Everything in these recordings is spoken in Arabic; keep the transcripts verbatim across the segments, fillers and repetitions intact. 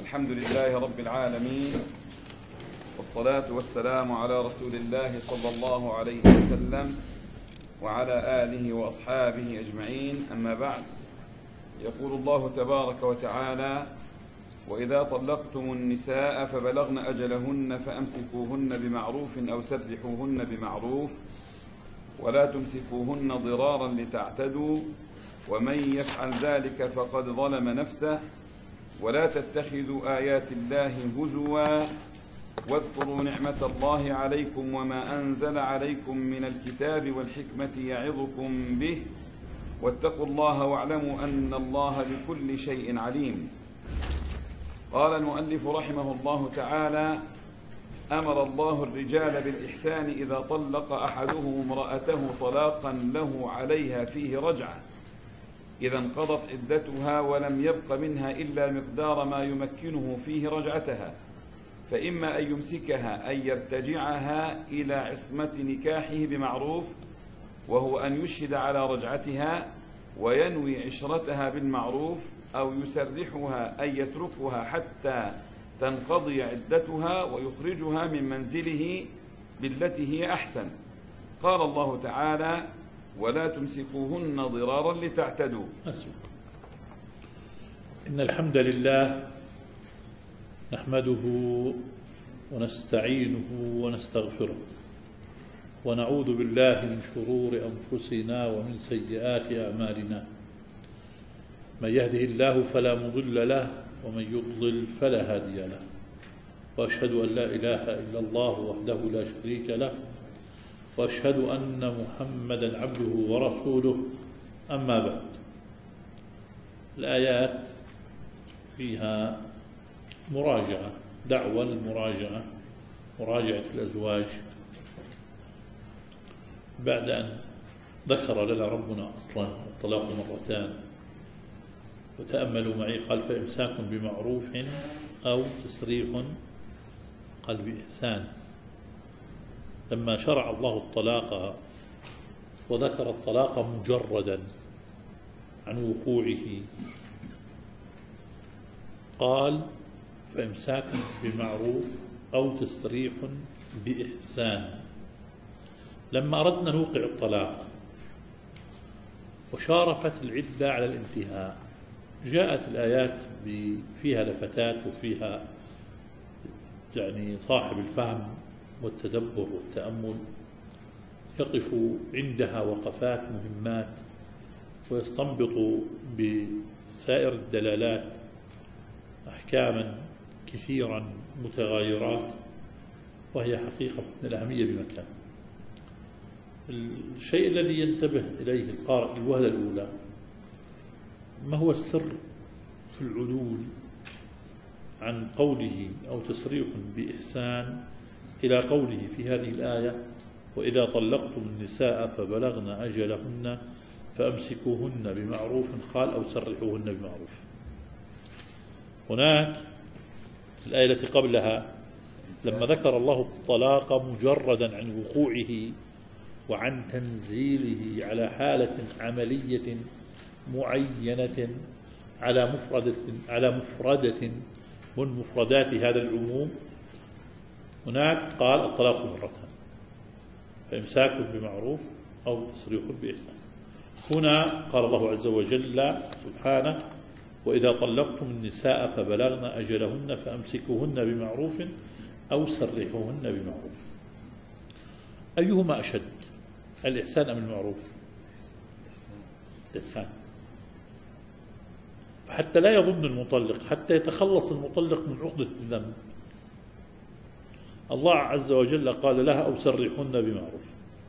الحمد لله رب العالمين، والصلاة والسلام على رسول الله صلى الله عليه وسلم وعلى آله وأصحابه أجمعين. أما بعد، يقول الله تبارك وتعالى: وإذا طلقتم النساء فبلغن أجلهن فأمسكوهن بمعروف أو سرحوهن بمعروف ولا تمسكوهن ضرارا لتعتدوا ومن يفعل ذلك فقد ظلم نفسه ولا تتخذوا آيات الله هزوا واذكروا نعمة الله عليكم وما أنزل عليكم من الكتاب والحكمة يعظكم به واتقوا الله واعلموا أن الله بكل شيء عليم. قال المؤلف رحمه الله تعالى: أمر الله الرجال بالإحسان إذا طلق أحدهم امرأته طلاقا له عليها فيه رجعة إذا انقضت عدتها ولم يبق منها إلا مقدار ما يمكنه فيه رجعتها، فإما أن يمسكها أن يرتجعها إلى عصمة نكاحه بمعروف، وهو أن يشهد على رجعتها وينوي عشرتها بالمعروف، أو يسرحها أن يتركها حتى تنقضي عدتها ويخرجها من منزله بالتي هي أحسن. قال الله تعالى: ولا تمسكوهن ضرارا لتعتدوا. أسمع. إن الحمد لله نحمده ونستعينه ونستغفره ونعوذ بالله من شرور أنفسنا ومن سيئات أعمالنا، من يهده الله فلا مضل له ومن يضلل فلا هادي له، وأشهد أن لا إله إلا الله وحده لا شريك له، وأشهد أن محمدا عبده ورسوله. أما بعد، الآيات فيها مراجعة، دعوة المراجعة، مراجعة الأزواج، بعد أن ذكر لنا ربنا أصلا الطلاق مرتان. وتأملوا معي، قال: فإمساك بمعروف أو تسريح، قال بإحسان. لما شرع الله الطلاق وذكر الطلاق مجردا عن وقوعه قال: فإمساك بمعروف أو تسريح بإحسان. لما أردنا نوقع الطلاق وشارفت العدة على الانتهاء، جاءت الآيات فيها لفتات وفيها يعني صاحب الفهم والتدبر والتأمل يقف عندها وقفات مهمات ويستنبط بسائر الدلالات أحكاما كثيرا متغايرات، وهي حقيقة من الأهمية بمكان. الشيء الذي ينتبه إليه القارئ الوهلة الأولى: ما هو السر في العدول عن قوله أو تسريح بإحسان إلى قوله في هذه الآية: وإذا طلقتم النساء فبلغن أجلهن فأمسكوهن بمعروف، قال: أو سرحوهن بمعروف. هناك الآية التي قبلها لما ذكر الله الطلاق مجردا عن وقوعه وعن تنزيله على حالة عملية معينة على مفردة على مفردة من مفردات هذا العموم، هناك قال: الطلاق مرتان، فإمساك بمعروف أو تسريح بإحسان. هنا قال الله عز وجل سبحانه: وإذا طلقتم النساء فبلغن أجلهن فأمسكوهن بمعروف أو سرحوهن بمعروف. أيهما أشد، الإحسان أم المعروف؟ الإحسان. فحتى لا يظن المطلق، حتى يتخلص المطلق من عقدة الذنب، الله عز وجل قال لها: أو سرحوهن بمعروف،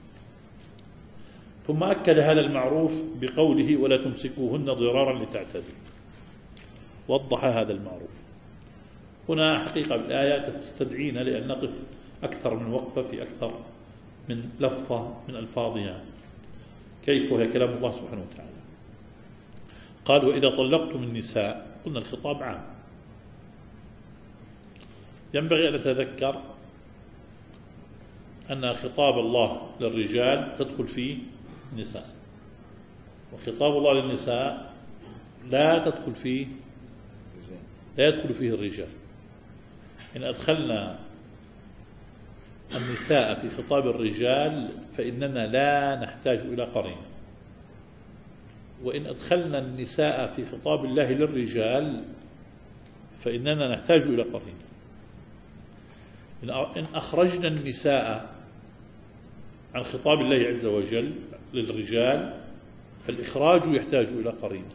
ثم أكد هذا المعروف بقوله: ولا تمسكوهن ضرارا لتعتدوا، وضح هذا المعروف. هنا حقيقة بالآيات تستدعينا لأن نقف أكثر من وقفة في أكثر من لفظة من ألفاظها، كيف هي كلام الله سبحانه وتعالى. قال: وإذا طلقتم النساء، قلنا الخطاب عام. ينبغي أن نتذكر أن خطاب الله للرجال تدخل فيه النساء، وخطاب الله للنساء لا تدخل فيه لا يدخل فيه الرجال. إن أدخلنا النساء في خطاب الرجال فإننا لا نحتاج إلى قرينة، وإن أدخلنا النساء في خطاب الله للرجال فإننا نحتاج إلى قرينة. إن أخرجنا النساء عن خطاب الله عز وجل للرجال فالإخراج يحتاج إلى قرينة،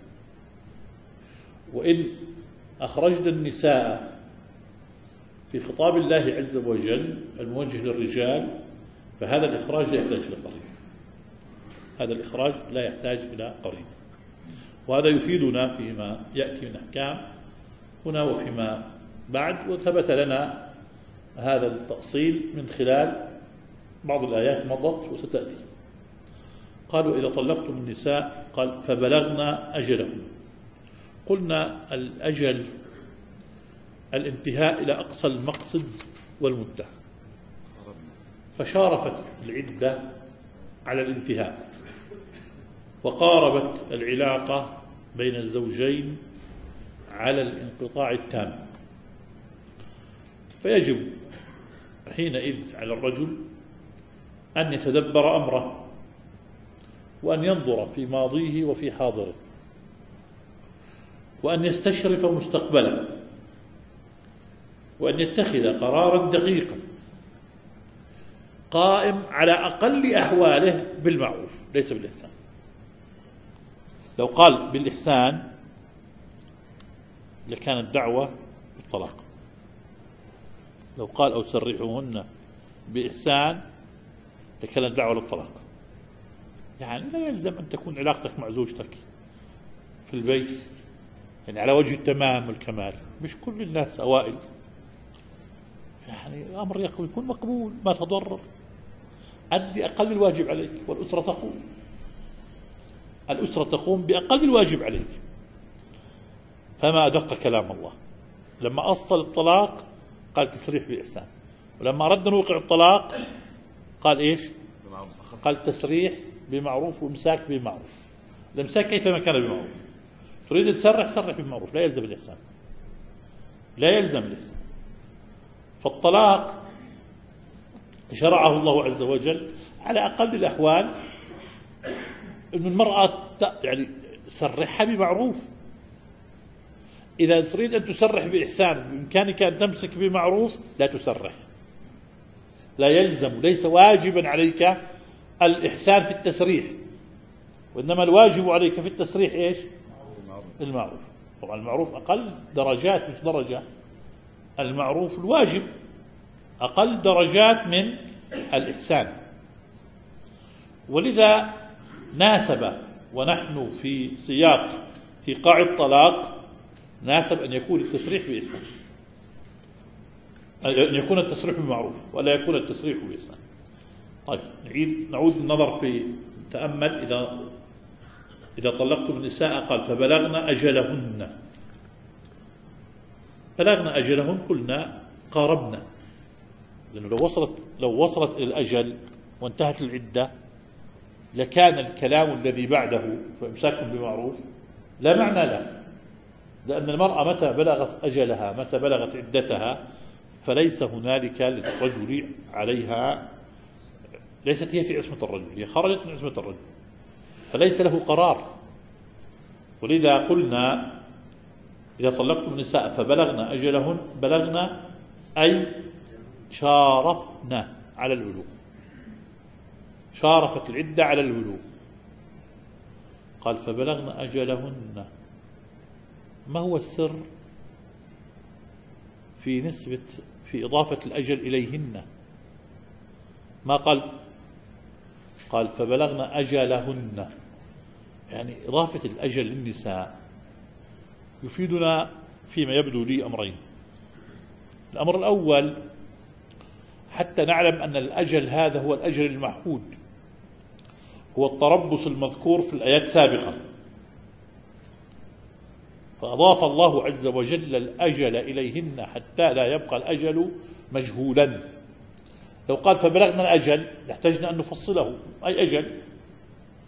وإن أخرجنا النساء في خطاب الله عز وجل الموجه للرجال فهذا الإخراج لا يحتاج إلى قرينة. هذا الإخراج لا يحتاج إلى قرينة، وهذا يفيدنا فيما يأتي من أحكام هنا وفيما بعد. وثبت لنا هذا التأصيل من خلال بعض الآيات مضت وستأتي. قالوا إذا طلقتم النساء قال فبلغنا أجلهم. قلنا الأجل الانتهاء إلى أقصى المقصد والمدة، فشارفت العدة على الانتهاء، وقاربت العلاقة بين الزوجين على الانقطاع التام. فيجب حينئذ على الرجل أن يتدبر أمره، وأن ينظر في ماضيه وفي حاضره، وأن يستشرف مستقبله، وأن يتخذ قرارا دقيقا قائم على أقل أحواله بالمعروف ليس بالإحسان. لو قال بالإحسان لكانت دعوة بالطلاق. لو قال أو سرحوهن بإحسان لكانت دعوة للطلاق. يعني لا يلزم أن تكون علاقتك مع زوجتك في البيت يعني على وجه التمام والكمال، مش كل الناس أوائل، يعني أمر يكون مقبول ما تضرر. أدي أقل الواجب عليك، والأسرة تقوم الأسرة تقوم بأقل الواجب عليك. فما أدق كلام الله لما أصل الطلاق قال تسريح بإحسان، ولما أردنا نوقع الطلاق قال إيش؟ قال تسريح بمعروف وإمساك بمعروف. الإمساك كيفما كان بمعروف. تريد تسرح سرح بمعروف، لا يلزم الإحسان، لا يلزم الإحسان. فالطلاق شرعه الله عز وجل على أقل الأحوال أن المرأة يعني سرحها بمعروف. إذا تريد أن تسرح بإحسان بإمكانك أن تمسك بمعروف لا تسرح، لا يلزم، ليس واجبا عليك الإحسان في التسريح، وإنما الواجب عليك في التسريح إيش؟ المعروف. طبعا المعروف أقل درجات مش درجة، المعروف الواجب أقل درجات من الإحسان. ولذا ناسب ونحن في سياق إيقاع الطلاق ناسب أن يكون التسريح بإحسان، أن يكون التسريح بمعروف ولا يكون التسريح بإحسان. طيب نعيد نعود النظر في تأمل. إذا إذا طلقتم النساء قال فبلغنا أجلهن. بلغنا أجلهن قلنا قاربنا، لأنه لو وصلت لو وصلت إلى الأجل وانتهت العدة لكان الكلام الذي بعده فإمساك بمعروف لا معنى له، لأن المرأة متى بلغت أجلها متى بلغت عدتها فليس هنالك للرجل عليها، ليست هي في عصمة الرجل، هي خرجت من عصمة الرجل فليس له قرار. ولذا قلنا إذا طلقتم النساء فبلغنا أجلهن، بلغنا أي شارفنا على البلوغ، شارفت العدة على البلوغ. قال فبلغنا أجلهن. ما هو السر في نسبة في إضافة الأجل إليهن؟ ما قال قال فبلغنا أجلهن، يعني إضافة الأجل للنساء يفيدنا فيما يبدو لي أمرين. الأمر الأول حتى نعلم أن الأجل هذا هو الأجل المعهود، هو التربص المذكور في الآيات سابقا، فأضاف الله عز وجل الأجل إليهن حتى لا يبقى الأجل مجهولا. لو قال فبلغنا الأجل لاحتجنا أن نفصله أي أجل،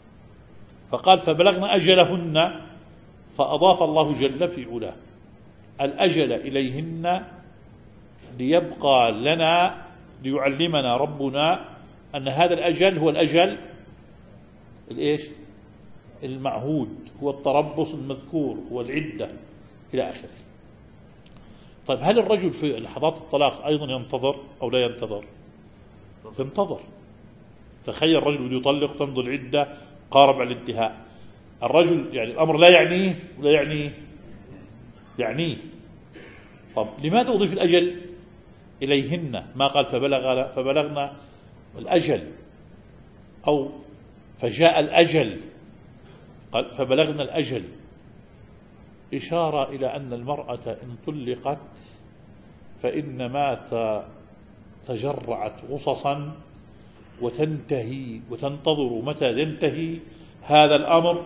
فقال فبلغنا أجلهن فأضاف الله جل في علاه الأجل إليهن ليبقى لنا، ليعلمنا ربنا أن هذا الأجل هو الأجل الإيش؟ المعهود، هو التربص المذكور، هو العدة إلى آخره. طيب هل الرجل في لحظات الطلاق أيضا ينتظر أو لا ينتظر؟ ينتظر. تخيل الرجل بده يطلق تمضي العدة قارب على الانتهاء، الرجل يعني الأمر لا يعنيه ولا يعنيه يعنيه. طب لماذا أضيف الأجل إليهن؟ ما قال فبلغ فبلغنا الأجل أو فجاء الأجل، قال فبلغنا الأجل، إشارة إلى أن المرأة إن طلقت فإنما تجرعت غصصا وتنتهي وتنتظر متى ينتهي هذا الأمر،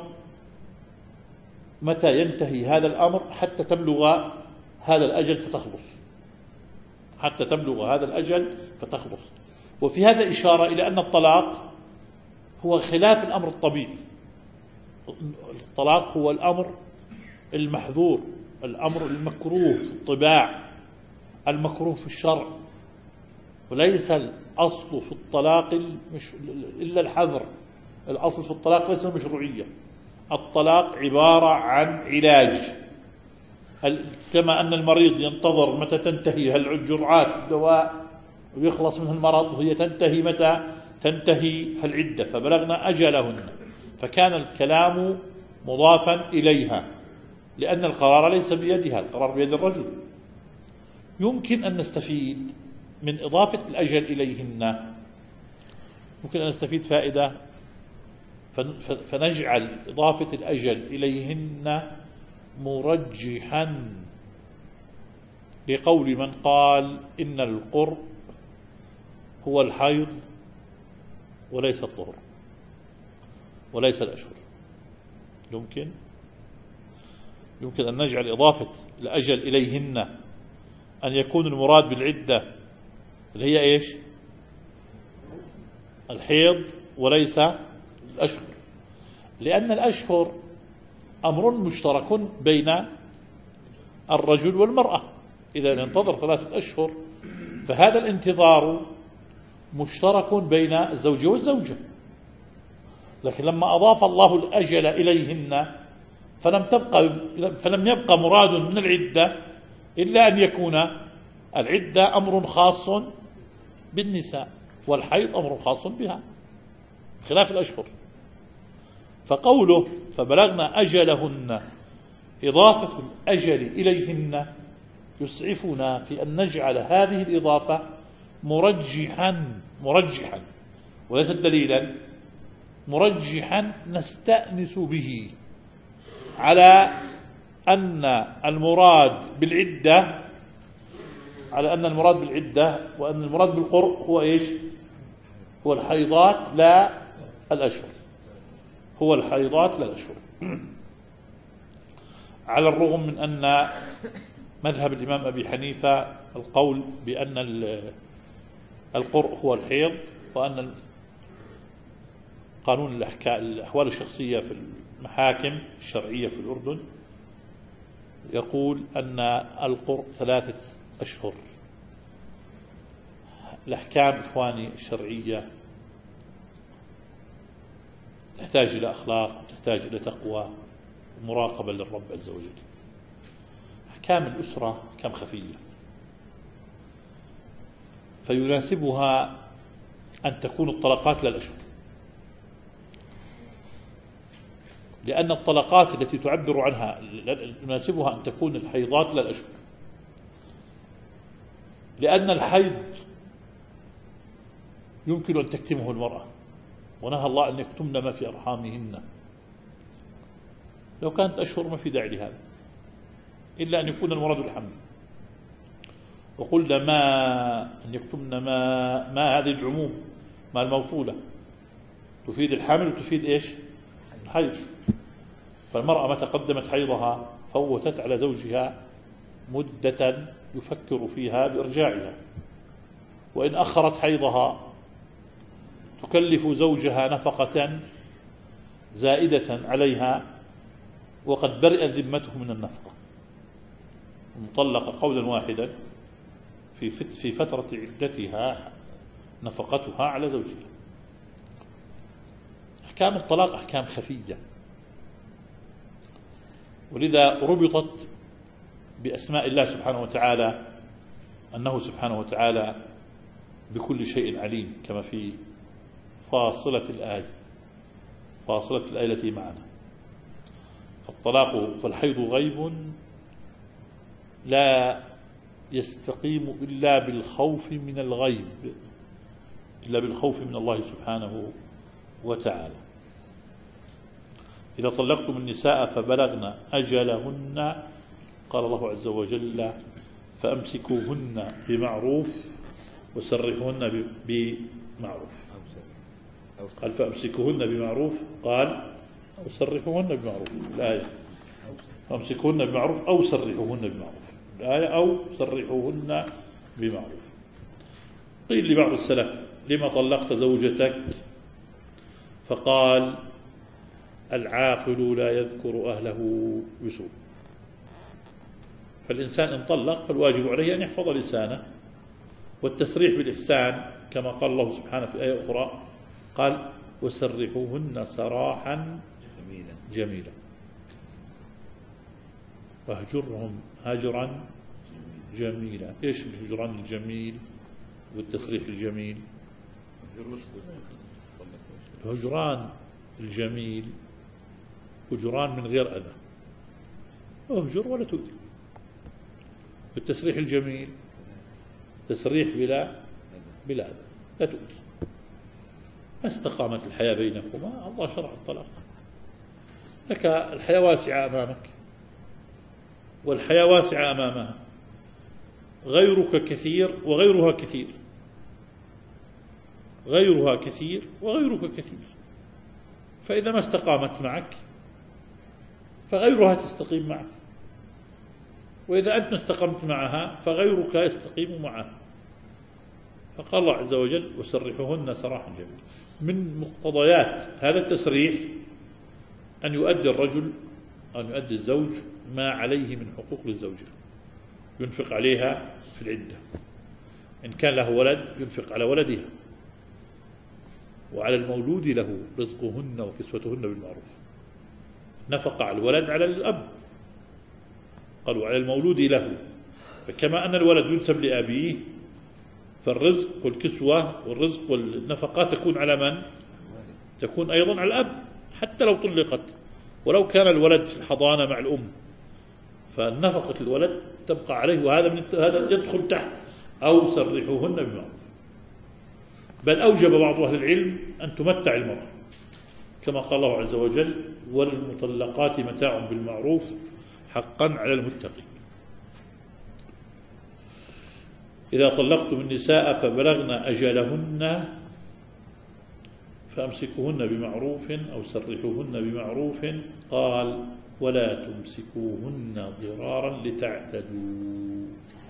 متى ينتهي هذا الأمر حتى تبلغ هذا الأجل فتخلص، حتى تبلغ هذا الأجل فتخلص. وفي هذا إشارة إلى أن الطلاق هو خلاف الأمر الطبيعي. الطلاق هو الأمر المحظور، الأمر المكروه في الطباع، المكروه في الشرع، وليس الأصل في الطلاق إلا الحظر. الأصل في الطلاق ليس المشروعية. الطلاق عبارة عن علاج، كما أن المريض ينتظر متى تنتهي هالجرعات الدواء ويخلص من المرض، وهي تنتهي متى تنتهي هالعدة، فبلغنا أجلهن، فكان الكلام مضافا إليها لأن القرار ليس بيدها، القرار بيد الرجل. يمكن أن نستفيد من إضافة الأجل إليهن، ممكن أن نستفيد فائدة، فنجعل إضافة الأجل إليهن مرجحا لقول من قال إن القرء هو الحيض وليس الطهر وليس الأشهر. يمكن يمكن أن نجعل إضافة الأجل إليهن أن يكون المراد بالعدة اللي هي إيش؟ الحيض وليس الأشهر، لأن الأشهر أمر مشترك بين الرجل والمرأة. إذا انتظر ثلاثة أشهر فهذا الانتظار مشترك بين الزوج والزوجة. لكن لما أضاف الله الأجل إليهن فلم تبقى فلم يبقى مراد من العدة إلا أن يكون العدة أمر خاص بالنساء والحيض أمر خاص بها خلاف الأشهر. فقوله فبلغنا أجلهن إضافة الأجل إليهن يسعفنا في أن نجعل هذه الإضافة مرجحا مرجحا وليس دليلا، مرجحا نستأنس به على أن المراد بالعدة على أن المراد بالعدة وأن المراد بالقرء هو إيش؟ هو الحيضات لا الأشهر، هو الحيضات لا الأشهر. على الرغم من أن مذهب الإمام أبي حنيفة القول بأن القرء هو الحيض، وأن قانون الأحوال الشخصية في المحاكم الشرعية في الأردن يقول أن القرء ثلاثة أشهر. الأحكام إخواني الشرعية تحتاج إلى أخلاق وتحتاج إلى تقوى ومراقبة للرب عز وجل. أحكام الأسرة أحكام خفية، فيناسبها أن تكون الطلقات للأشهر، لأن الطلقات التي تعبر عنها يناسبها أن تكون الحيضات للأشهر، لأن الحيض يمكن أن تكتمه المرأة، ونهى الله أن يكتمن ما في أرحامهن. لو كانت أشهر ما في داعي لهذا إلا أن يكون المراد الحمل. وقلنا ما أن يكتمن ما ما هذه العموم ما الموصولة تفيد الحمل وتفيد إيش؟ الحيض. فالمرأة ما تقدمت حيضها فوتت على زوجها مدة يفكر فيها بإرجاعها، وإن أخرت حيضها تكلف زوجها نفقة زائدة عليها وقد برئت ذمته من النفقة. المطلقة قولا واحدا في في فترة عدتها نفقتها على زوجها. أحكام الطلاق أحكام خفية، ولذا ربطت بأسماء الله سبحانه وتعالى، أنه سبحانه وتعالى بكل شيء عليم، كما في فاصلة الآية فاصلة الآية التي معنا. فالطلاق فالحيض غيب لا يستقيم إلا بالخوف من الغيب، إلا بالخوف من الله سبحانه وتعالى. إذا طلقتم النساء فبلغن أجلهن قال الله عز وجل فأمسكوهن بمعروف وسرحوهن بمعروف. قال فأمسكوهن بمعروف، قال وسرحوهن بمعروف الآية. فأمسكوهن بمعروف أو سرحوهن بمعروف الآية، أو سرحوهن بمعروف. قيل لبعض السلف لما طلقت زوجتك؟ فقال العاقل لا يذكر أهله بسوء. فالإنسان إن طلق فالواجب عليه أن يحفظ لسانه، والتسريح بالإحسان كما قال الله سبحانه في آية أخرى، قال وسرحوهن سراحا جميلا, جميلا. واهجرهم هجرا جميلا. إيش الهجران الجميل والتسريح الجميل؟ الهجران الجميل هجران من غير أذى، اهجر ولا تؤذي. والتسريح الجميل تسريح بلا بلا أذى، لا تؤذي. ما استقامت الحياة بينكما الله شرع الطلاق. لك الحياة واسعة أمامك والحياة واسعة أمامها، غيرك كثير وغيرها كثير، غيرها كثير وغيرك كثير. فإذا ما استقامت معك فغيرها تستقيم معك، وإذا أنت ما استقمت معها فغيرك يستقيم معها. فقال الله عز وجل وسرحوهن سراحا جميلا. من مقتضيات هذا التسريح أن يؤدي الرجل أن يؤدي الزوج ما عليه من حقوق للزوجة، ينفق عليها في العدة، إن كان له ولد ينفق على ولدها، وعلى المولود له رزقهن وكسوتهن بالمعروف. نفق على الولد على الأب، قالوا على المولود له. فكما أن الولد ينسب لأبيه فالرزق والكسوة والرزق والنفقات تكون على من؟ تكون أيضا على الأب حتى لو طلقت، ولو كان الولد في الحضانة مع الأم فنفقة الولد تبقى عليه، وهذا من هذا يدخل تحت أو سرحوهن بمعروف. بل أوجب بعض أهل العلم أن تمتع المرأة كما قال الله عز وجل وللمطلقات متاع بالمعروف حقا على المتقين. إذا طلقتم النساء فبلغن أجلهن فأمسكوهن بمعروف أو سرحوهن بمعروف، قال ولا تمسكوهن ضرارا لتعتدوا.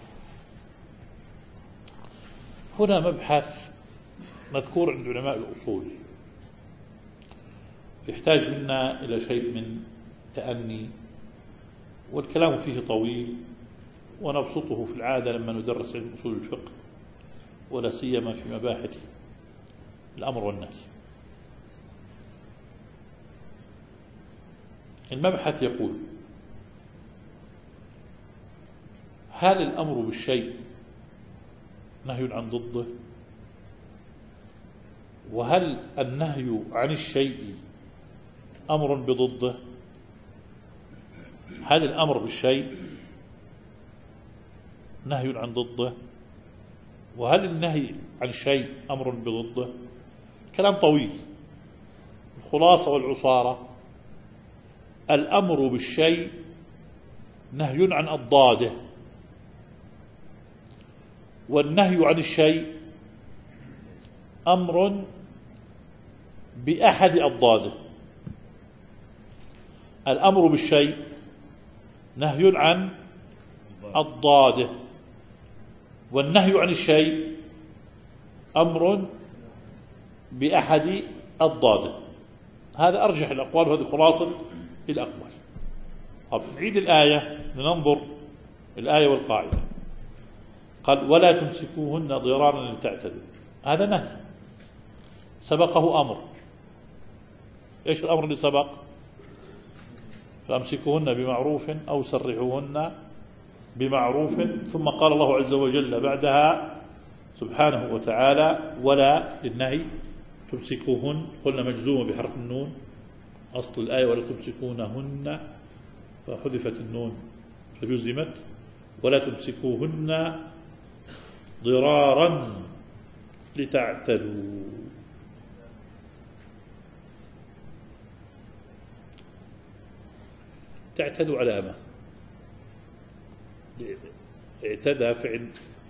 هنا مبحث مذكور عند علماء الأصول يحتاج منا إلى شيء من تأني، والكلام فيه طويل ونبسطه في العادة لما ندرس علم أصول الفقه، ولا سيما في مباحث الأمر والنهي. المبحث يقول هل الأمر بالشيء نهي عن ضده؟ وهل النهي عن الشيء أمر بضده؟ هل الأمر بالشيء نهي عن ضده؟ وهل النهي عن شيء أمر بضده؟ كلام طويل. الخلاصة والعصارة الأمر بالشيء نهي عن أضداده، والنهي عن الشيء أمر بأحد أضداده. الأمر بالشيء نهي عن أضداده، والنهي عن الشيء أمر بأحد أضداده. هذا أرجح الأقوال وهذه خلاصة الأقوال. طب نعيد الآية لننظر الآية والقاعدة. قال ولا تمسكوهن ضرارا لتعتدوا، هذا نهي سبقه أمر. إيش الأمر اللي سبق؟ فأمسكوهن بمعروف أو سرحوهن بمعروف، ثم قال الله عز وجل بعدها سبحانه وتعالى ولا للنهي تمسكوهن، قلنا مجزومة بحرف النون أصل الآية ولا تمسكونهن، فحذفت النون فجزمت ولا تمسكوهن ضرارا لتعتدوا. تعتدوا على ما اعتدى فعل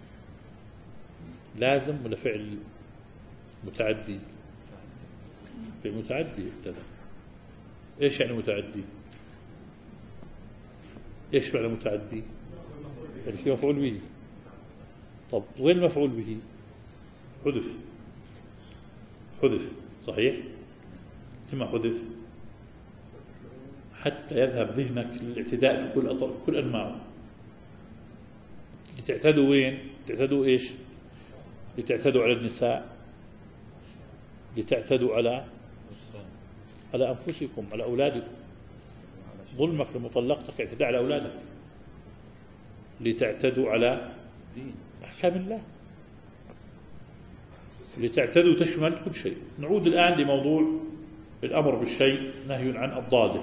لازم ولا فعل متعدي؟ فعل متعدي اعتدى. ايش يعني متعدي؟ ايش معنى متعدي؟ يعني في مفعول به. طب وين المفعول به؟ حذف. حذف صحيح؟ لما حذف؟ حتى يذهب ذهنك للاعتداء في كل أطر كل أنواعه. لتعتدوا وين؟ تعتدوا إيش؟ لتعتدوا على النساء، لتعتدوا على على أنفسكم، على أولادكم، ظلمك لمطلقتك اعتداء على أولادك، لتعتدوا على أحكام الله، لتعتدوا تشمل كل شيء. نعود الآن لموضوع الأمر بالشيء نهي عن أضداده.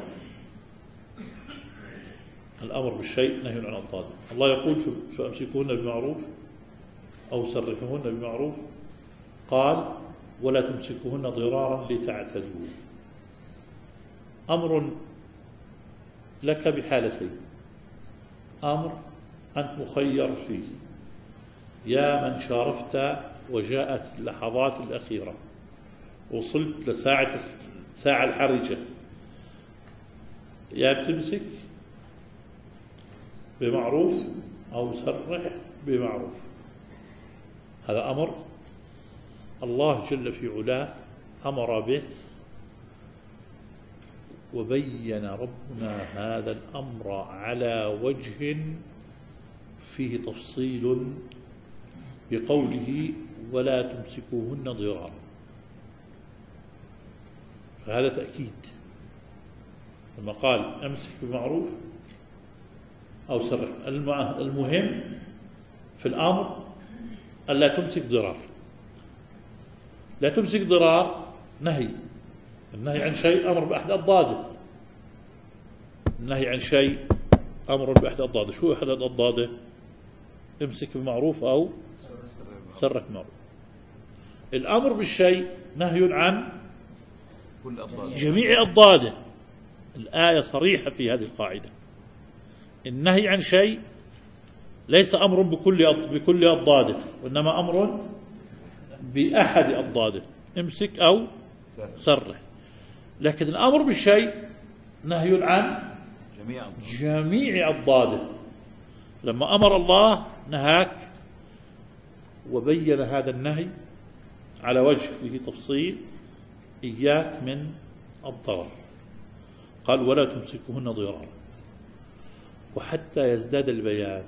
الأمر بالشيء نهي عن أضداده. الله يقول فأمسكوهن بمعروف أو سرحوهن بمعروف، قال ولا تمسكوهن ضرارا لتعتدوا. أمر لك بحالتين. أمر أنت مخير فيه، يا من شارفت وجاءت اللحظات الأخيرة وصلت لساعة الساعة الحرجة، يا بتمسك بمعروف أو سرح بمعروف. هذا أمر الله جل في علاه أمر به، وبين ربنا هذا الأمر على وجه فيه تفصيل بقوله ولا تمسكوهن ضرارا. فهذا تأكيد. لما قال أمسك بمعروف أو سرح، المهم في الأمر ألا تمسك ضرار. لا تمسك ضرار نهي. النهي عن شيء أمر بأحد أضداده. النهي عن شيء أمر بأحد أضداده. شو أحد أضداده؟ امسك بمعروف أو سرح بمعروف. الأمر بالشيء نهي عن جميع أضداده. الآية صريحة في هذه القاعدة. النهي عن شيء ليس أمر بكل بكل أضداده، وإنما أمر بأحد أضداده، امسك أو سرح. لكن الأمر بالشيء نهي عن جميع أضداده. لما أمر الله نهاك وبين هذا النهي على وجه فيه تفصيل، إياك من الضرر. قال ولا تمسكوهن ضرارا. وحتى يزداد البيان،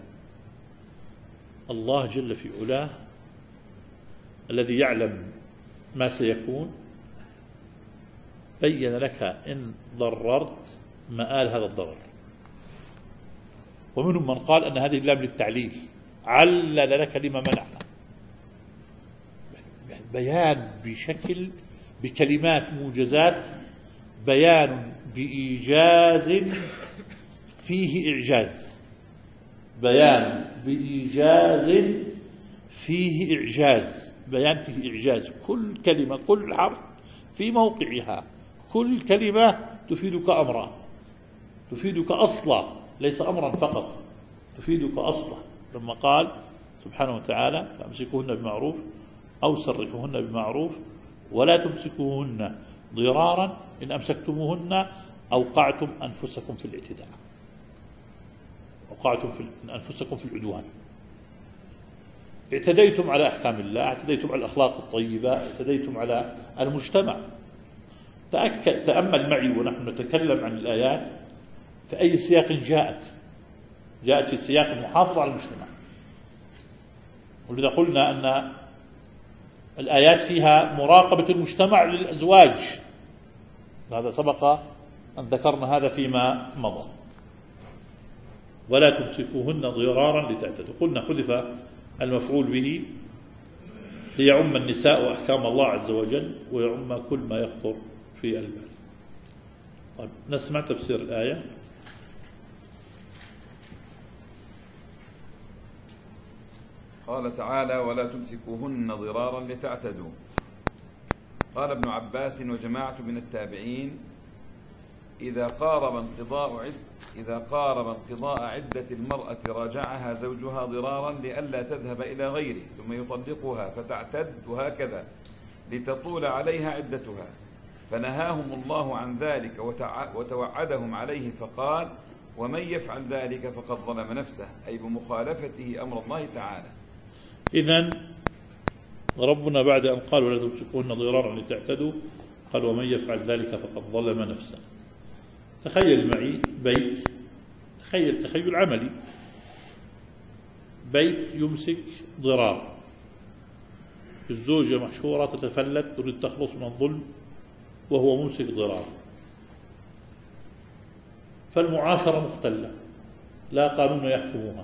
الله جل في علاه الذي يعلم ما سيكون بين لك إن ضررت مآل هذا الضرر. ومنهم من قال أن هذه اللام للتعليل، علل لك لما منع. بيان بشكل بكلمات موجزات، بيان بإيجاز فيه إعجاز، بيان بإيجاز فيه إعجاز، بيان فيه إعجاز. كل كلمة كل حرف في موقعها، كل كلمة تفيدك أمرا، تفيدك أصلا، ليس أمرا فقط، تفيدك أصلا. لما قال سبحانه وتعالى فأمسكوهن بمعروف أو سرحوهن بمعروف ولا تمسكوهن ضرارا إن أمسكتموهن أوقعتم أنفسكم في الاعتداء، أوقعتم في أنفسكم في العدوان، اعتديتم على أحكام الله، اعتديتم على الأخلاق الطيبة، اعتديتم على المجتمع. تأكد تأمل معي ونحن نتكلم عن الآيات في أي سياق جاءت. جاءت في سياق المحافظة على المجتمع. ولذا قلنا أن الآيات فيها مراقبة المجتمع للأزواج، هذا سبق أن ذكرنا هذا فيما مضى. ولا تمسكوهن ضرارا لتعتدوا. قلنا حذف المفعول به ليعم النساء وأحكام الله عز وجل ويعم كل ما يخطر في البال. طيب نسمع تفسير الآية. قال تعالى: ولا تمسكوهن ضرارا لتعتدوا. قال ابن عباس وجماعة من التابعين: إذا قارب انقضاء عد إذا قارب انقضاء عدة المرأة راجعها زوجها ضرارا لئلا تذهب إلى غيره ثم يطلقها فتعتد هكذا لتطول عليها عدتها، فنهاهم الله عن ذلك وتوعدهم عليه فقال: ومن يفعل ذلك فقد ظلم نفسه، أي بمخالفته أمر الله تعالى. إذن ربنا بعد أن قال ولا تمسكوهن ضرارا لتعتدوا قال: ومن يفعل ذلك فقد ظلم نفسه. تخيل معي بيت، تخيل تخيل عملي، بيت يمسك ضرار، الزوجة محشورة تتفلت تريد تخلص من الظلم وهو ممسك ضرار، فالمعاشرة مختلة، لا قانون يحكمها،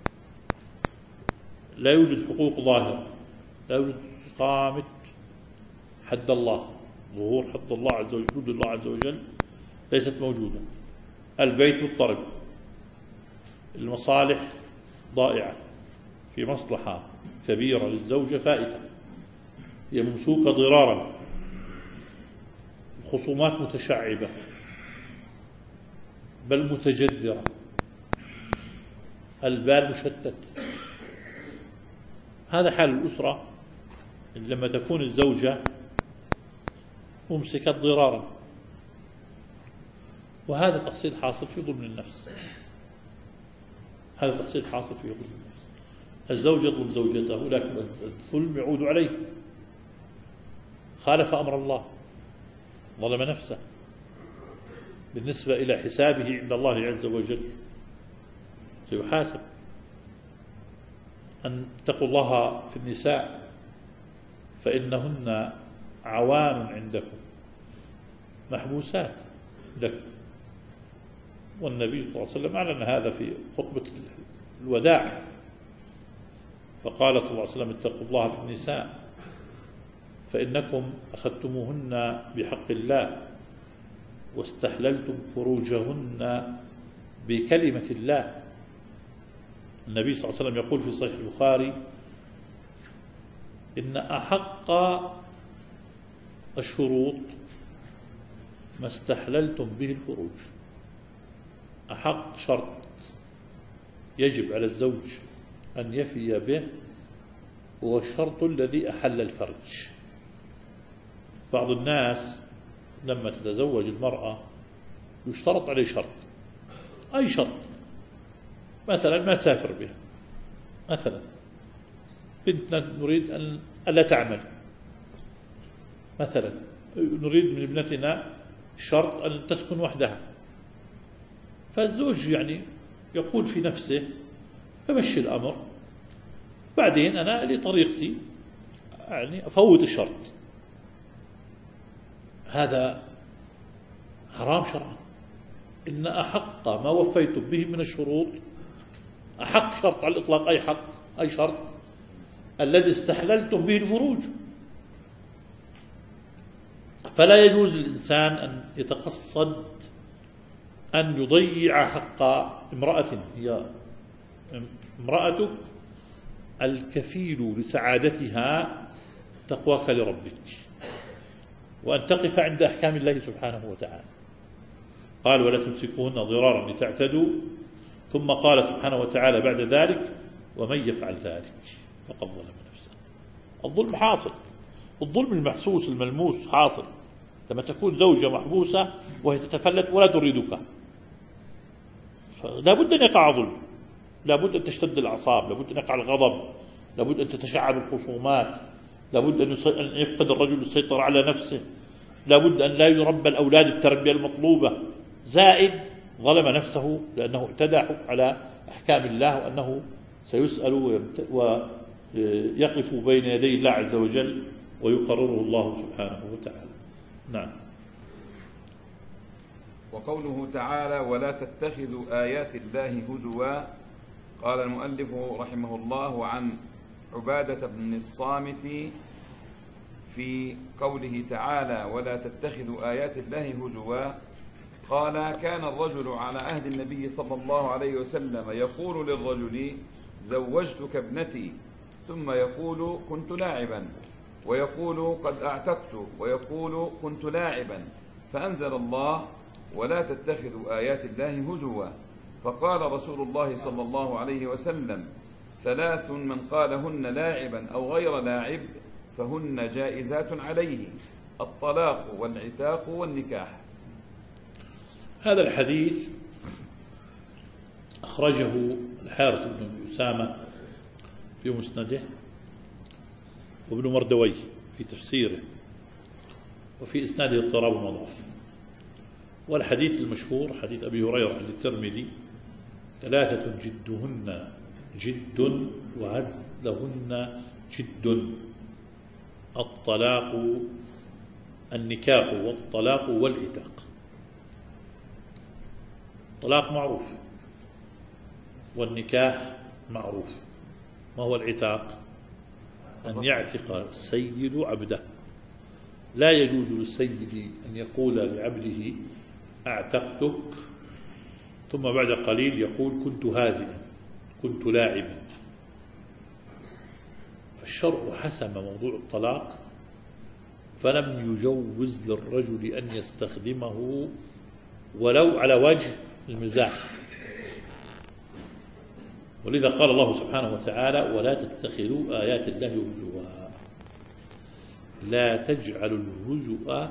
لا يوجد حقوق ظاهرة، لا يوجد إقامة حد الله، ظهور حد الله عز وجل، حدود الله عز وجل ليست موجودة، البيت مضطرب، المصالح ضائعة، في مصلحة كبيرة للزوجة فائتة، هي ممسوكة ضرارا، الخصومات متشعبة بل متجذرة، البال مشتت. هذا حال الأسرة لما تكون الزوجة ممسكة ضرارا، وهذا تقصير حاصل في ظلم النفس، هذا تقصير حاصل في ظلم النفس. الزوج يظلم زوجته لكن الظلم يعود عليه، خالف أمر الله، ظلم نفسه بالنسبة إلى حسابه عند الله عز وجل، سيحاسب. أن اتقوا الله في النساء فإنهن عوان عندكم محبوسات لكم. والنبي صلى الله عليه وسلم أعلن هذا في خطبة الوداع، فقال صلى الله عليه وسلم: اتقوا الله في النساء فإنكم أخذتموهن بحق الله واستحللتم فروجهن بكلمة الله. النبي صلى الله عليه وسلم يقول في صحيح البخاري: إن أحق الشروط ما استحللتم به الفروج. أحق شرط يجب على الزوج أن يفي به هو الشرط الذي أحل الفرج. بعض الناس لما تتزوج المرأة يشترط عليه شرط، أي شرط، مثلا ما تسافر بها، مثلا بنتنا نريد أن ألا تعمل، مثلا نريد من ابنتنا الشرط أن تسكن وحدها، فالزوج يعني يقول في نفسه فمشي الأمر، بعدين أنا لطريقتي يعني أفوت الشرط. هذا حرام شرعا. إن أحق ما وفيتم به من الشروط، أحق شرط على الإطلاق، أي حق أي شرط الذي استحللتم به الفروج. فلا يجوز للإنسان أن يتقصد أن يضيع حق امرأة هي امرأتك الكفيل لسعادتها تقواك لربك، وأن تقف عند أحكام الله سبحانه وتعالى. قال: ولا تمسكوهن ضرارا لتعتدوا، ثم قال سبحانه وتعالى بعد ذلك: ومن يفعل ذلك فقد ظلم نفسه. الظلم حاصل، الظلم المحسوس الملموس حاصل لما تكون زوجة محبوسة وهي تتفلت ولا تريدك، فلا بد أن يقع ظلم، لا بد أن تشتد الأعصاب، لا بد أن يقع الغضب، لا بد أن تتشعب الخصومات، لا بد أن يفقد الرجل السيطرة على نفسه، لا بد أن لا يربى الأولاد التربية المطلوبة، زائد ظلم نفسه لأنه اعتدى على أحكام الله، وأنه سيسأل ويقف بين يدي الله عز وجل ويقرره الله سبحانه وتعالى. نعم. وقوله تعالى: ولا تتخذوا آيات الله هزوا. قال المؤلف رحمه الله عن عبادة بن الصامت في قوله تعالى: ولا تتخذوا آيات الله هزوا، قال: كان الرجل على عهد النبي صلى الله عليه وسلم يقول للرجل: زوجتك ابنتي، ثم يقول: كنت لاعبا، ويقول: قد أعتقت، ويقول: كنت لاعبا، فأنزل الله: ولا تتخذوا آيات الله هزوا. فقال رسول الله صلى الله عليه وسلم: ثلاث من قالهن لاعبا أو غير لاعب فهن جائزات عليه: الطلاق والعتاق والنكاح. هذا الحديث أخرجه الحارث بن أسامة في مسنده، وابن مردويه في تفسيره، وفي إسناده اضطراب وضعف. والحديث المشهور حديث أبي هريرة عند الترمذي: ثلاثة جدهن جد وهزلهن جد: الطلاق النكاح والطلاق والعتاق. الطلاق معروف، والنكاح معروف. ما هو العتاق؟ أن يعتق السيد عبده. لا يجوز للسيد أن يقول لعبده: أعتقتك، ثم بعد قليل يقول: كنت هازئا، كنت لاعبا. فالشرع حسم موضوع الطلاق، فلم يجوز للرجل أن يستخدمه ولو على وجه المزاح. ولذا قال الله سبحانه وتعالى: ولا تتخذوا آيات الله هزوا. لا تجعلوا الهزوا،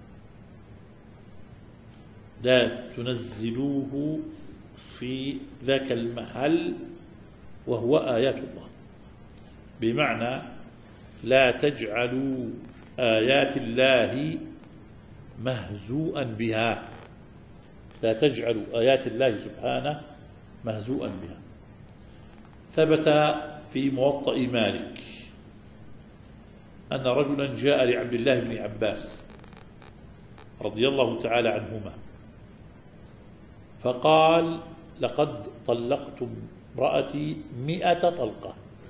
لا تنزلوه في ذاك المحل وهو آيات الله، بمعنى لا تجعلوا آيات الله مهزوءا بها. لا تجعلوا آيات الله سبحانه مهزوءا بها. ثبت في موطأ مالك أن رجلا جاء لعبد الله بن عباس رضي الله تعالى عنهما فقال: لقد طلقت امرأتي مئة طلقة.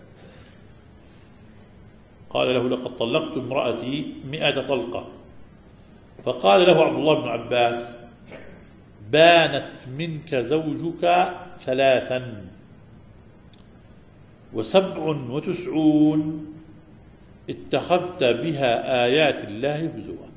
قال له: لقد طلقت امرأتي مئة طلقة. فقال له عبد الله بن عباس: بانت منك زوجك ثلاثا وسبع وتسعون اتخذت بها آيات الله هزوا.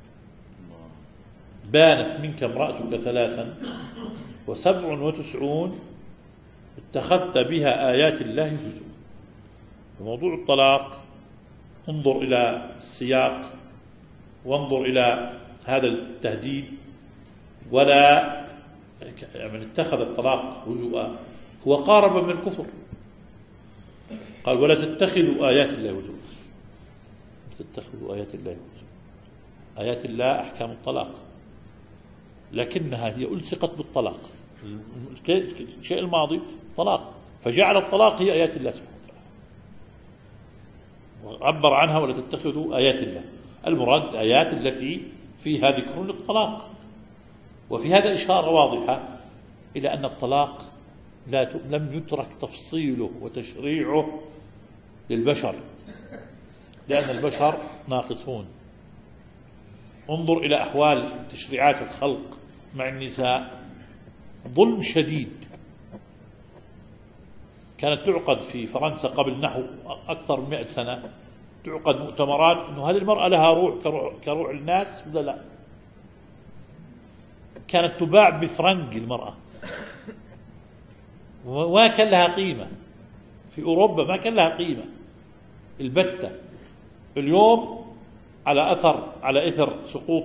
بانت منك امرأتك ثلاثا وسبع وتسعون اتخذت بها آيات الله هزوا. موضوع الطلاق انظر إلى السياق، وانظر إلى هذا التهديد. ولا من اتخذ الطلاق هزوا هو قارب من الكفر. قال: ولا تتخذوا آيات الله هزوا. تتخذوا آيات الله هزوا. آيات الله أحكام الطلاق، لكنها هي ألصقت بالطلاق. الشيء الماضي طلاق، فجعل الطلاق هي آيات الله سبحانه وتعالى، وعبر عنها: ولا تتخذوا آيات الله. المراد الآيات التي فيها ذكر للطلاق. وفي هذا إشارة واضحة إلى أن الطلاق لا لم يترك تفصيله وتشريعه للبشر، لأن البشر ناقصون. انظر إلى أحوال تشريعات الخلق مع النساء، ظلم شديد. كانت تعقد في فرنسا قبل نحو أكثر من مئة سنة، تعقد مؤتمرات أنه هذه المرأة لها روح كروح, كروح الناس ولا لا. كانت تباع بفرنك المرأة، وما كان لها قيمة في أوروبا، ما كان لها قيمة البتة. اليوم على أثر على إثر سقوط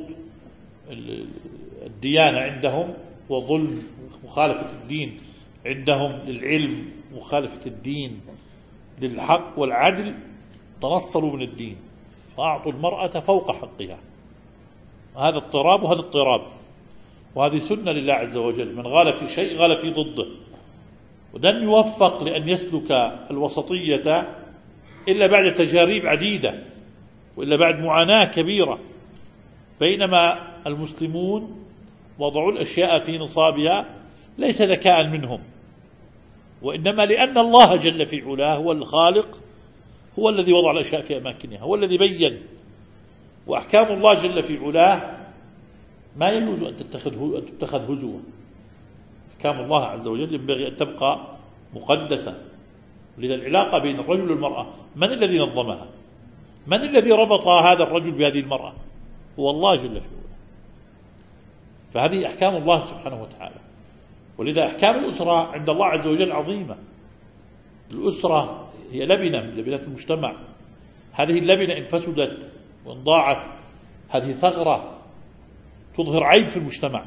الديانة عندهم وظلم مخالفة الدين عندهم للعلم، مخالفة الدين للحق والعدل، تنصلوا من الدين وأعطوا المرأة فوق حقها. هذا اضطراب وهذا اضطراب، وهذه سنة لله عز وجل. من غال في شيء غال في ضده. ولن يوفق لأن يسلك الوسطية إلا بعد تجارب عديدة، وإلا بعد معاناة كبيرة. بينما المسلمون وضعوا الأشياء في نصابها ليس ذكاء منهم، وإنما لأن الله جل في علاه هو الخالق، هو الذي وضع الأشياء في أماكنها، هو الذي بين. وأحكام الله جل في علاه ما يجوز أن تتخذ أن تتخذ هزوا. أحكام الله عز وجل ينبغي أن تبقى مقدسة. لذا العلاقة بين الرجل والمرأة من الذي نظمها؟ من الذي ربط هذا الرجل بهذه المرأة؟ هو الله جل في علاه. فهذه أحكام الله سبحانه وتعالى. ولذا أحكام الأسرة عند الله عز وجل عظيمة. الأسرة هي لبنة من لبنات المجتمع. هذه اللبنة إن فسدت وإن ضاعت هذه ثغرة تظهر عيب في المجتمع.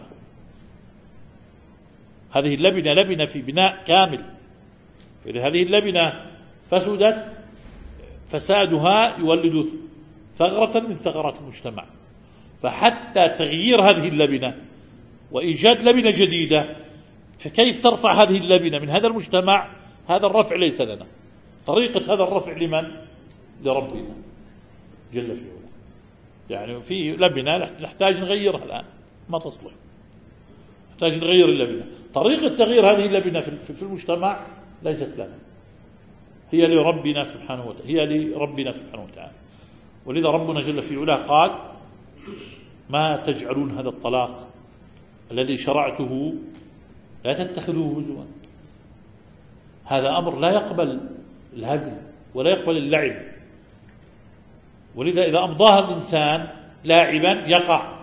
هذه اللبنة لبنة في بناء كامل، فإذا هذه اللبنة فسدت فسادها يولد ثغرة من ثغرات المجتمع. فحتى تغيير هذه اللبنة وإيجاد لبنة جديدة، فكيف ترفع هذه اللبنة من هذا المجتمع؟ هذا الرفع ليس لنا. طريقة هذا الرفع لمن؟ لربنا جل في علاه. يعني في لبنة نحتاج نغيرها الآن ما تصلح، نحتاج نغير اللبنة. طريقة تغيير هذه اللبنة في المجتمع ليست لنا، هي لربنا سبحانه وتعالى، هي لربنا سبحانه وتعالى. ولذا ربنا جل في علاه قال: ما تجعلون هذا الطلاق الذي شرعته لا تتخذوه هزوا. هذا أمر لا يقبل الهزل ولا يقبل اللعب. ولذا إذا أمضاها الإنسان لاعبا يقع.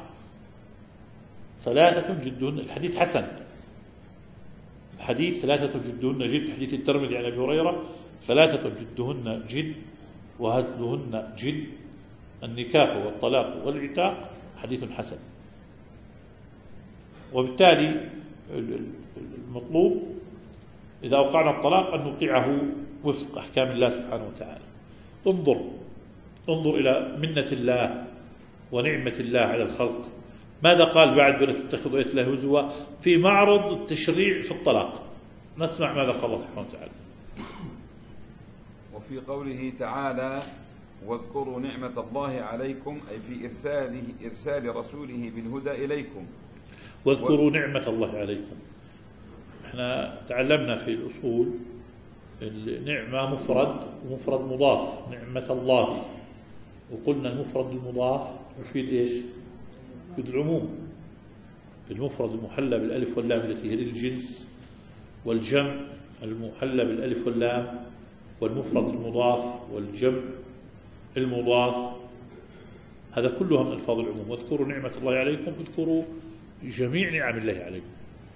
ثلاثة جدهن، الحديث حسن، الحديث ثلاثة جدهن جد، حديث الترمذي عن أبي هريرة: ثلاثة جدهن جد وهزلهن جد، النكاح والطلاق والعتاق، حديث حسن. وبالتالي المطلوب إذا أوقعنا الطلاق أن نوقعه وفق أحكام الله سبحانه وتعالى. انظر انظر إلى منة الله ونعمة الله على الخلق. ماذا قال بعد: ولا تتخذوا آيات الله هزوا؟ في معرض التشريع في الطلاق. نسمع ماذا قال الله سبحانه وتعالى. وفي قوله تعالى: واذكروا نعمة الله عليكم، أي في إرساله إرسال رسوله بالهدى إليكم. واذكروا و... نعمة الله عليكم. احنا تعلمنا في الأصول النعمة مفرد ومفرد مضاف، نعمة الله. وقلنا المفرد المضاف يفيد ايش؟ يفيد العموم. المفرد المحلى بالألف واللام التي هي للجنس، والجمع المحلى بالألف واللام، والمفرد المضاف والجمع المضاف، هذا كلها من ألفاظ العموم. واذكروا نعمة الله عليكم، اذكروا جميع نعم الله عليكم،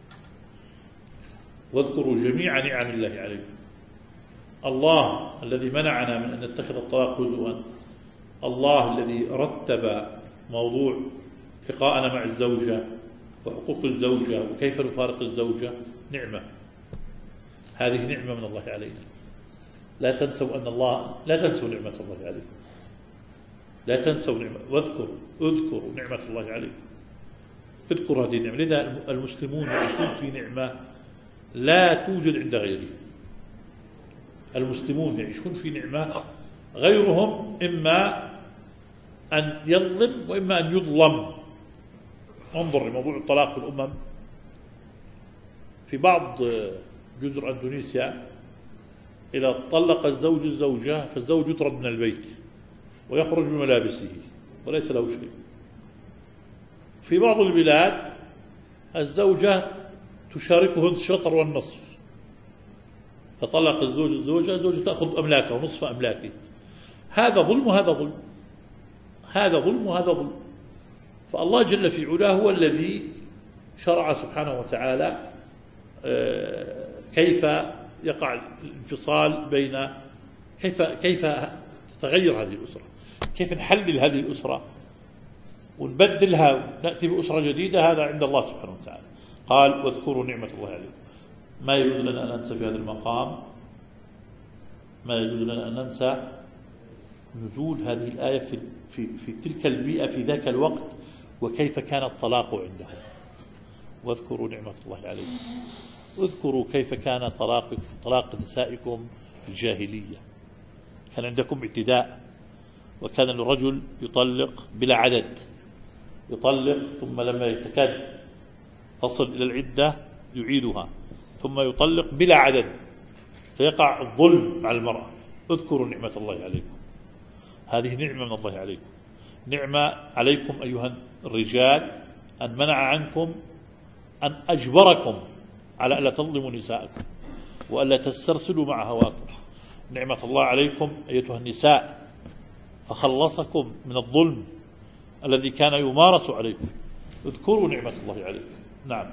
واذكروا جميع نعم الله عليكم. الله الذي منعنا من أن نتخذ الطلاق هزوا، الله الذي رتب موضوع لقاءنا مع الزوجة وحقوق الزوجة وكيف نفارق الزوجة، نعمة. هذه نعمة من الله علينا. لا تنسوا أن الله لا تنسوا نعمة الله عليكم، لا تنسوا نعمة. واذكروا اذكروا نعمة الله عليكم، اذكروا هذه النعمة. لذا المسلمون يعيشون في نعمة لا توجد عند غيرهم. المسلمون يعيشون في نعمة غيرهم إما أن يظلم وإما أن يظلم. انظر لموضوع الطلاق في الأمم. في بعض جزر أندونيسيا إذا طلق الزوج الزوجة فالزوج يطرد من البيت ويخرج من ملابسه وليس له شيء. في بعض البلاد الزوجة تشاركه الشطر والنصف، فطلق الزوج الزوجة، الزوجة تأخذ أملاكه ونصف أملاكه. هذا ظلم وهذا ظلم، هذا ظلم وهذا ظلم. فالله جل في علاه هو الذي شرع سبحانه وتعالى كيف يقع الانفصال بين كيف كيف تتغير هذه الأسرة، كيف نحلل هذه الأسرة ونبدلها ونأتي بأسرة جديدة. هذا عند الله سبحانه وتعالى. قال: واذكروا نعمة الله عليكم. ما يجوز لنا أن ننسى في هذا المقام، ما يجوز لنا أن ننسى نزول هذه الآية في, في, في تلك البيئة في ذاك الوقت، وكيف كان الطلاق عندهم. واذكروا نعمة الله عليكم. اذكروا كيف كان طلاق طلاق نسائكم في الجاهلية. كان عندكم اعتداء، وكان الرجل يطلق بلا عدد، يطلق ثم لما يتكاد تصل إلى العدة يعيدها، ثم يطلق بلا عدد، فيقع الظلم على المرأة. اذكروا نعمة الله عليكم، هذه نعمة من الله عليكم، نعمة عليكم أيها الرجال أن منع عنكم، أن أجبركم على ألا تظلموا نساءكم وألا تسترسلوا مع هواكم. نعمة الله عليكم أيتها النساء، فخلصكم من الظلم الذي كان يمارس عليكم. اذكروا نعمة الله عليكم. نعم.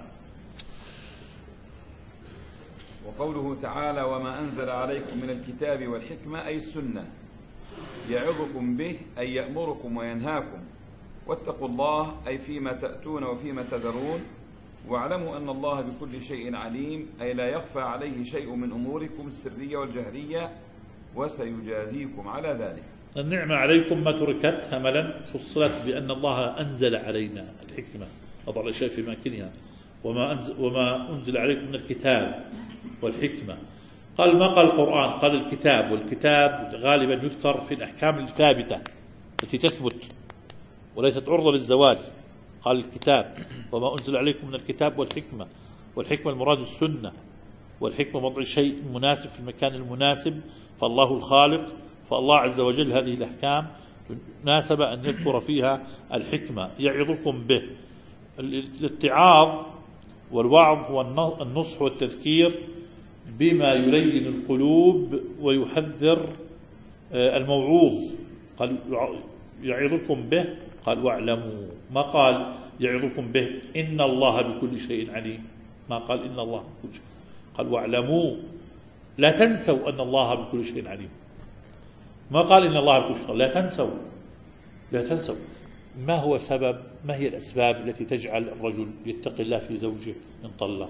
وقوله تعالى: وما أنزل عليكم من الكتاب والحكمة، أي السنة، يعظكم به أي يأمركم وينهاكم، واتقوا الله أي فيما تأتون وفيما تذرون، واعلموا أن الله بكل شيء عليم، أي لا يخفى عليه شيء من أموركم السرية والجهرية، وسيجازيكم على ذلك. النعمة عليكم ما تركت هملا، فصلت بأن الله أنزل علينا الحكمة، وضع الأشياء في مكانها. وما أنزل, وما أنزل عليكم من الكتاب والحكمة. قال ما قال القرآن، قال الكتاب، والكتاب غالبا يذكر في الأحكام الثابتة التي تثبت وليست عرضة للزوال. قال الكتاب، وما أنزل عليكم من الكتاب والحكمة. والحكمة المراد السنة، والحكمة وضع الشيء المناسب في المكان المناسب، فالله الخالق، فالله عز وجل هذه الأحكام ناسب أن يذكر فيها الحكمة يعظكم به. الاتعاظ والوعظ هو النصح والتذكير بما يلين القلوب ويحذر الموعوظ. قال يعظكم به، قال واعلموا، ما قال يعظكم به إن الله بكل شيء عليم، ما قال إن الله بكل شيء، قال واعلموا، لا تنسوا أن الله بكل شيء عليم، ما قال إن الله بكل شيء، لا تنسوا، لا تنسوا. ما هو سبب، ما هي الأسباب التي تجعل الرجل يتقي الله في زوجه إن طلق؟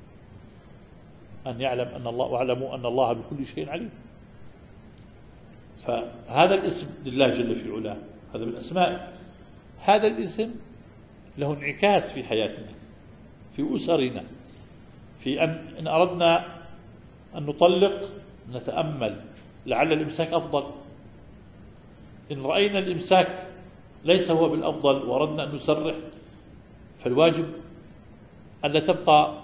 أن يعلم أن الله، واعلموا أن الله بكل شيء عليم. فهذا الاسم لله جل في علاه، هذا من أسمائه. هذا الاسم له انعكاس في حياتنا، في أسرنا، في أن إن أردنا أن نطلق نتأمل، لعل الإمساك أفضل. إن رأينا الإمساك ليس هو بالأفضل وأردنا أن نسرح، فالواجب أن لا تبقى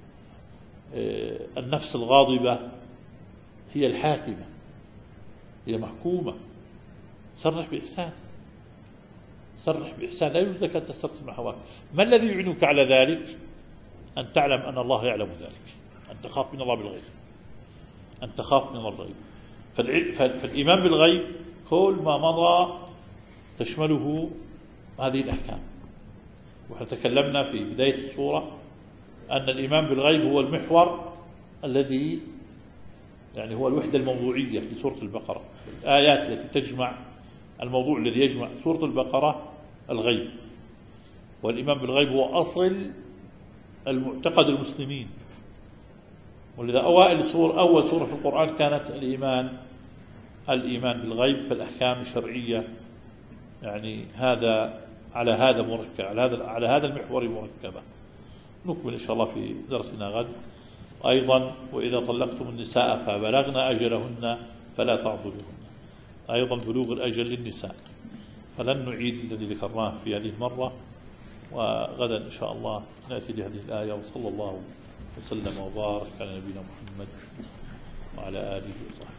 النفس الغاضبة هي الحاكمة، هي محكومة. سرح بإحسان، سرح بإحسان، لا يجوز لك أن تسترسل مع هواك. ما الذي يعينك على ذلك؟ أن تعلم أن الله يعلم ذلك، أن تخاف من الله بالغيب، أن تخاف من الله بالغيب. فالإيمان بالغيب كل ما مضى تشمله هذه الأحكام. ونحن تكلمنا في بداية السورة أن الإيمان بالغيب هو المحور الذي يعني هو الوحدة الموضوعية في سورة البقرة. الآيات التي تجمع الموضوع الذي يجمع سورة البقرة الغيب، والإيمان بالغيب هو أصل المعتقد المسلمين. ولذا أوائل سورة أول سورة في القرآن كانت الإيمان الإيمان بالغيب، فالأحكام الشرعية يعني هذا على هذا مركب، على هذا على هذا المحور مركبة. نكمل إن شاء الله في درسنا غد. أيضا وإذا طلقتم النساء فبلغن أجلهن فلا تعضلوهن، أيضا بلوغ الأجل للنساء. فلن نعيد الذي ذكرناه في هذه المرة، وغدا إن شاء الله نأتي بهذه الآية. وصلى الله وسلم وبارك على نبينا محمد وعلى آله وصحبه.